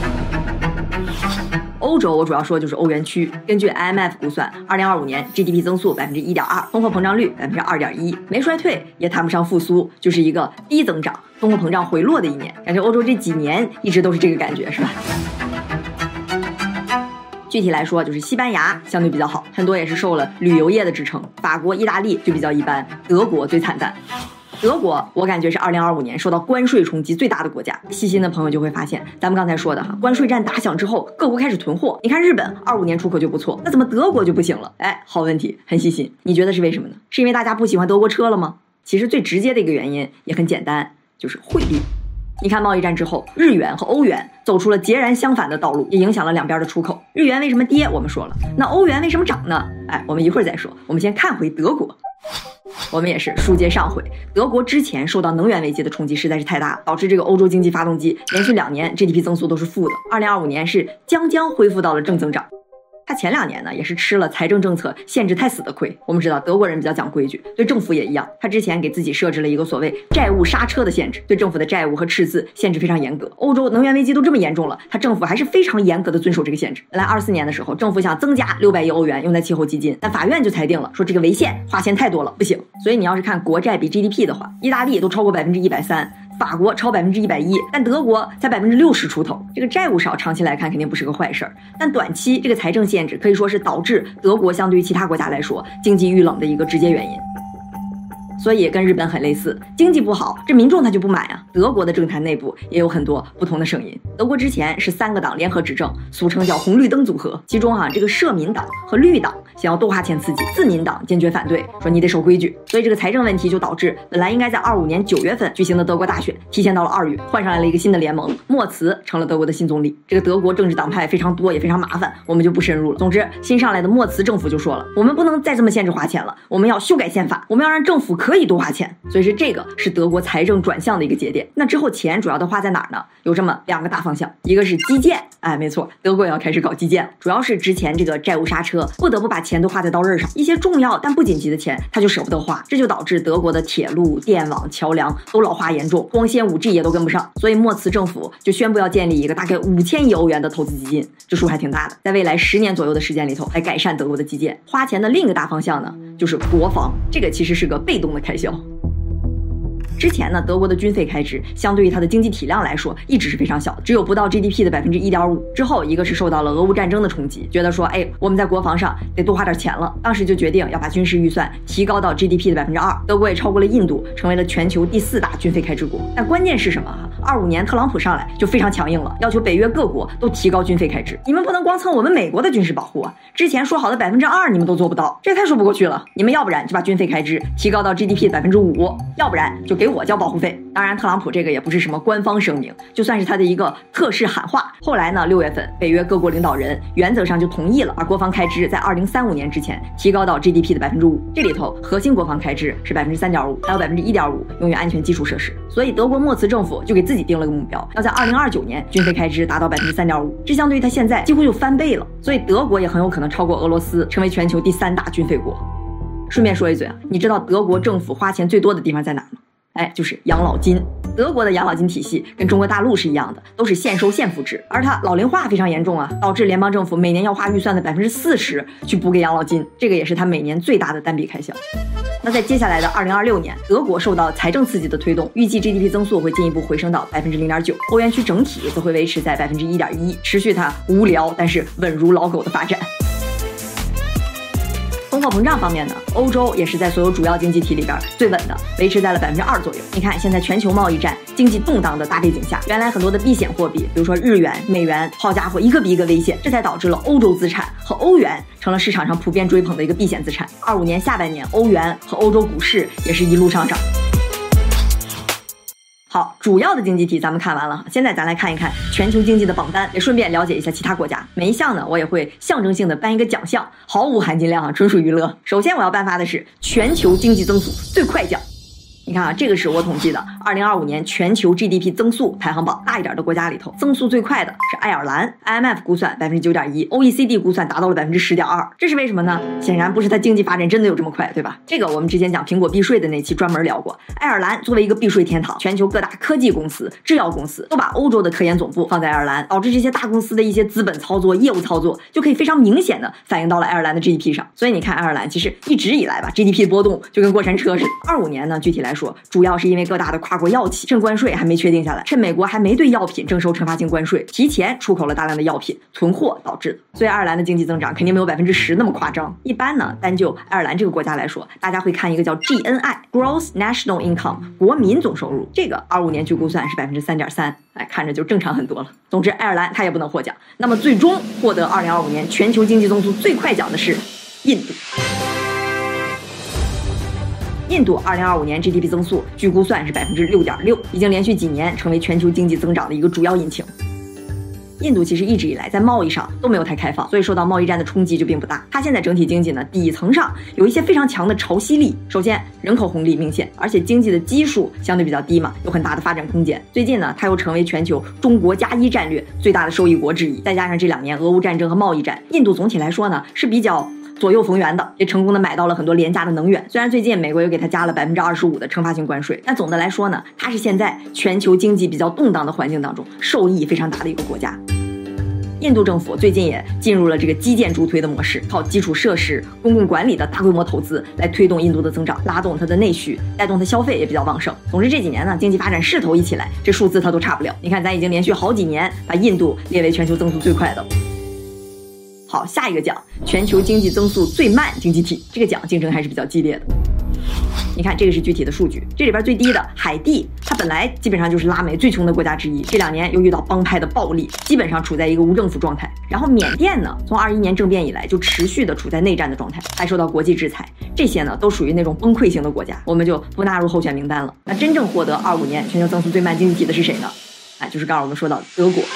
欧洲我主要说就是欧元区，根据 IMF 估算，2025年 GDP 增速 1.2%， 通货膨胀率 2.1%， 没衰退也谈不上复苏，就是一个低增长、通货膨胀回落的一年。感觉欧洲这几年一直都是这个感觉，是吧？具体来说，就是西班牙相对比较好，很多也是受了旅游业的支撑，法国、意大利就比较一般，德国最惨淡。德国我感觉是2025年受到关税冲击最大的国家，细心的朋友就会发现，咱们刚才说的关税战打响之后，各国开始囤货。你看日本25年出口就不错，那怎么德国就不行了？好问题，很细心。你觉得是为什么呢？是因为大家不喜欢德国车了吗？其实最直接的一个原因也很简单，就是汇率。你看贸易战之后，日元和欧元走出了截然相反的道路，也影响了两边的出口。日元为什么跌？我们说了，那欧元为什么涨呢？我们一会儿再说。我们先看回德国。我们也是书接上回，德国之前受到能源危机的冲击实在是太大，导致这个欧洲经济发动机连续2年 GDP 增速都是负的，2025年是将恢复到了正增长。他前2年呢也是吃了财政政策限制太死的亏。我们知道德国人比较讲规矩，对政府也一样，他之前给自己设置了一个所谓债务刹车的限制，对政府的债务和赤字限制非常严格。欧洲能源危机都这么严重了，他政府还是非常严格的遵守这个限制。本来24年的时候，政府想增加600亿欧元用在气候基金，但法院就裁定了，说这个违宪，花钱太多了，不行。所以你要是看国债比 GDP 的话，意大利都超过130%。法国超110%，但德国才60%出头。这个债务少，长期来看肯定不是个坏事儿，但短期这个财政限制可以说是导致德国相对于其他国家来说经济遇冷的一个直接原因。所以跟日本很类似，经济不好，这民众他就不买啊。德国的政坛内部也有很多不同的声音。德国之前是3个党联合执政，俗称叫红绿灯组合，其中这个社民党和绿党想要多花钱刺激，自民党坚决反对，说你得守规矩。所以这个财政问题就导致本来应该在25年9月份举行的德国大选提前到了2月，换上来了一个新的联盟，默茨成了德国的新总理。这个德国政治党派非常多，也非常麻烦，我们就不深入了。总之，新上来的默茨政府就说了，我们不能再这么限制花钱了，我们要修改宪法，我们要让政府可以多花钱。所以这个是德国财政转向的一个节点。那之后钱主要都花在哪儿呢？有这么2个大方向，一个是基建，没错，德国也要开始搞基建了，主要是之前这个债务刹车，不得不把钱都花在刀刃上，一些重要但不紧急的钱他就舍不得花，这就导致德国的铁路、电网、桥梁都老化严重，光纤 5G 也都跟不上。所以默茨政府就宣布要建立一个大概5000亿欧元的投资基金，这数还挺大的，在未来10年左右的时间里头来改善德国的基建。花钱的另一个大方向呢，就是国防，这个其实是个被动的开销。之前呢，德国的军费开支相对于它的经济体量来说一直是非常小的，只有不到 GDP 的 1.5%。之后一个是受到了俄乌战争的冲击，觉得说我们在国防上得多花点钱了，当时就决定要把军事预算提高到 GDP 的 2%。德国也超过了印度，成为了全球第4大军费开支国。但关键是什么？25年特朗普上来就非常强硬了，要求北约各国都提高军费开支，你们不能光蹭我们美国的军事保护啊，之前说好的 2%你们都做不到，这太说不过去了。你们要不然就把军费开支提高到 GDP 的 5%， 要不然就给我交保护费。当然特朗普这个也不是什么官方声明，就算是他的一个特使喊话。后来呢，6月份北约各国领导人原则上就同意了，把国防开支在2035年之前提高到 GDP 的 5%。这里头核心国防开支是 3.5%， 还有 1.5% 用于安全基础设施。所以德国默茨政府就给自己定了个目标，要在2029年军费开支达到 3.5%， 这相对于他现在几乎就翻倍了。所以德国也很有可能超过俄罗斯，成为全球第3大军费国。顺便说一嘴你知道德国政府花钱最多的地方在哪儿吗？就是养老金。德国的养老金体系跟中国大陆是一样的，都是现收现付制，而它老龄化非常严重导致联邦政府每年要花预算的 40% 去补给养老金，这个也是它每年最大的单笔开销。那在接下来的2026年，德国受到财政刺激的推动，预计 GDP 增速会进一步回升到 0.9%， 欧元区整体则会维持在 1.1%， 持续它无聊但是稳如老狗的发展。 通货膨胀方面呢，欧洲也是在所有主要经济体里边最稳的，维持在了2%左右。你看，现在全球贸易战、经济动荡的大背景下，原来很多的避险货币，比如说日元、美元，好家伙，一个比一个危险，这才导致了欧洲资产和欧元成了市场上普遍追捧的一个避险资产。25年下半年，欧元和欧洲股市也是一路上涨。好，主要的经济体咱们看完了，现在咱来看一看全球经济的榜单，也顺便了解一下其他国家。每一项呢，我也会象征性的颁一个奖项，毫无含金量啊，纯属娱乐。首先我要颁发的是全球经济增速最快奖。你看啊，这个是我统计的2025年全球 GDP 增速排行榜，大一点的国家里头，增速最快的是爱尔兰 ，IMF 估算9.1%， OECD 估算达到了10.2%。这是为什么呢？显然不是它经济发展真的有这么快，对吧？这个我们之前讲苹果避税的那期专门聊过。爱尔兰作为一个避税天堂，全球各大科技公司、制药公司都把欧洲的科研总部放在爱尔兰，导致这些大公司的一些资本操作、业务操作就可以非常明显的反映到了爱尔兰的 GDP 上。所以你看，爱尔兰其实一直以来吧 ，GDP 的波动就跟过山车似的。25年呢，具体来说，主要是因为各大的跨国药企趁关税还没确定下来，趁美国还没对药品征收惩罚性关税，提前出口了大量的药品，存货导致的。所以爱尔兰的经济增长肯定没有10%那么夸张。一般呢，单就爱尔兰这个国家来说，大家会看一个叫 GNI Gross National Income 国民总收入，这个25年据估算是3.3%，哎，看着就正常很多了。总之，爱尔兰它也不能获奖。那么最终获得2025年全球经济增速最快奖的是印度。印度2025年 GDP 增速据估算是6.6%，已经连续几年成为全球经济增长的一个主要引擎。印度其实一直以来在贸易上都没有太开放，所以受到贸易战的冲击就并不大。它现在整体经济呢，底层上有一些非常强的潮汐力。首先，人口红利明显，而且经济的基数相对比较低嘛，有很大的发展空间。最近呢，它又成为全球中国+1战略最大的受益国之一。再加上这2年俄乌战争和贸易战，印度总体来说呢是比较左右逢源的，也成功的买到了很多廉价的能源。虽然最近美国又给它加了25%的惩罚性关税，但总的来说呢，它是现在全球经济比较动荡的环境当中受益非常大的一个国家。印度政府最近也进入了这个基建助推的模式，靠基础设施、公共管理的大规模投资来推动印度的增长，拉动它的内需，带动它消费也比较旺盛。总之这几年呢，经济发展势头一起来，这数字它都差不了。你看，咱已经连续好几年把印度列为全球增速最快的。好，下一个奖，全球经济增速最慢经济体，这个奖竞争还是比较激烈的。你看，这个是具体的数据，这里边最低的海地，它本来基本上就是拉美最穷的国家之一，这2年又遇到帮派的暴力，基本上处在一个无政府状态。然后缅甸呢，从21年政变以来就持续的处在内战的状态，还受到国际制裁，这些呢都属于那种崩溃型的国家，我们就不纳入候选名单了。那真正获得25年全球增速最慢经济体的是谁呢？哎，就是刚刚我们说到的德国。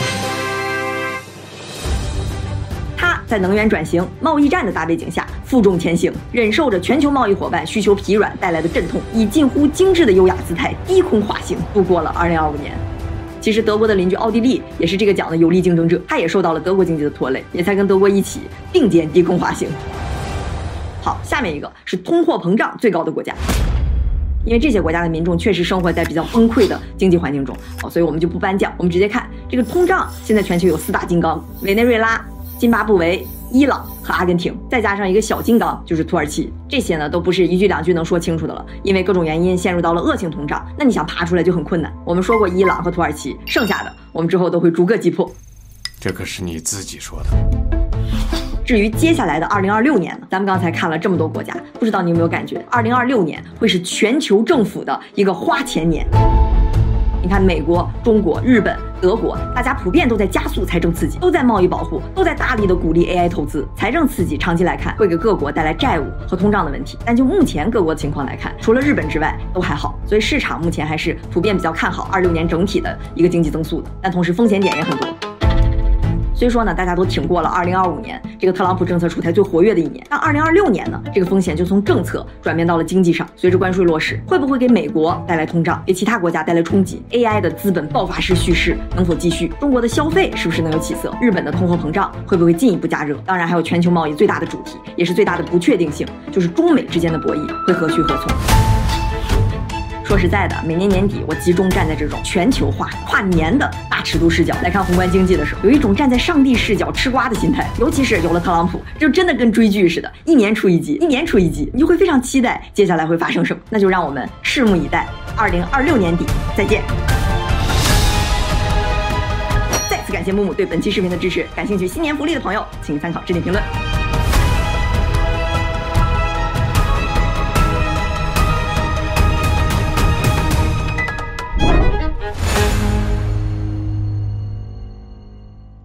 在能源转型、贸易战的大背景下负重前行，忍受着全球贸易伙伴需求疲软带来的阵痛，以近乎精致的优雅姿态低空滑行度过了2025年。其实德国的邻居奥地利也是这个奖的有力竞争者，他也受到了德国经济的拖累，也才跟德国一起并肩低空滑行。好，下面一个是通货膨胀最高的国家。因为这些国家的民众确实生活在比较崩溃的经济环境中，所以我们就不颁奖，我们直接看这个通胀。现在全球有4大金刚：委内瑞拉、津巴布韦、伊朗和阿根廷，再加上一个小金刚就是土耳其。这些呢都不是一句两句能说清楚的了，因为各种原因陷入到了恶性通胀，那你想爬出来就很困难。我们说过伊朗和土耳其，剩下的我们之后都会逐个击破。 这可是你自己说的。 至于接下来的2026年呢，咱们刚才看了这么多国家，不知道你有没有感觉2026年会是全球政府的一个花钱年。你看美国、中国、日本、德国，大家普遍都在加速财政刺激，都在贸易保护，都在大力的鼓励 AI 投资。财政刺激长期来看会给各国带来债务和通胀的问题，但就目前各国的情况来看，除了日本之外都还好，所以市场目前还是普遍比较看好26年整体的一个经济增速的，但同时风险点也很多。虽说呢，大家都挺过了2025年这个特朗普政策出台最活跃的一年，但2026年呢，这个风险就从政策转变到了经济上。随着关税落实，会不会给美国带来通胀，给其他国家带来冲击 ？AI 的资本爆发式叙事能否继续？中国的消费是不是能有起色？日本的通货膨胀会不会进一步加热？当然还有全球贸易最大的主题，也是最大的不确定性，就是中美之间的博弈会何去何从？说实在的，每年年底我集中站在这种全球化跨年的大尺度视角来看宏观经济的时候，有一种站在上帝视角吃瓜的心态。尤其是有了特朗普，就真的跟追剧似的，一年出一季，一年出一季，你就会非常期待接下来会发生什么。那就让我们拭目以待，2026年底再见。再次感谢木木对本期视频的支持，感兴趣新年福利的朋友请参考置顶评论。